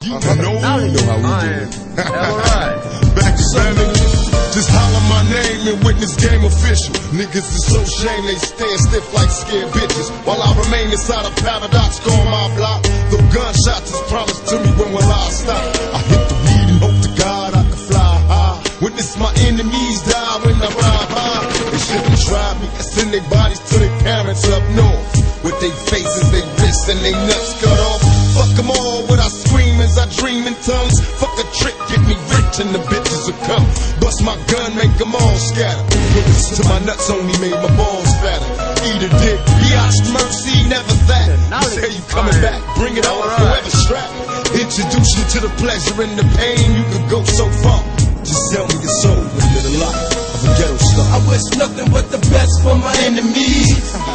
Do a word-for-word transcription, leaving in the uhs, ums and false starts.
You know, know how we do it. Alright. Back to seven. Just holler my name and witness game official. Niggas is so shame they stand stiff like scared bitches. While I remain inside a paradox, go on my block. The gunshots is promised to me, when will I stop? I hit the weed and hope to God I can fly high. Witness my enemies die when I ride high. They shouldn't try me, I send their bodies to their parents up north. With their faces, their wrists, and their nuts cut off. Fuck them all, what I scream as I dream in tongues. Fuck a trick, get me rich and the bitches will come. Bust my gun, make them all scatter. Bullets to my nuts only made my balls fatter. Eat a dick, biatch, mercy, never that. You say you coming back, bring it on, forever strapped. Introduce you to the pleasure and the pain. You could go so far, just sell me the soul and live the life of a ghetto star. I wish nothing but the best for my enemies.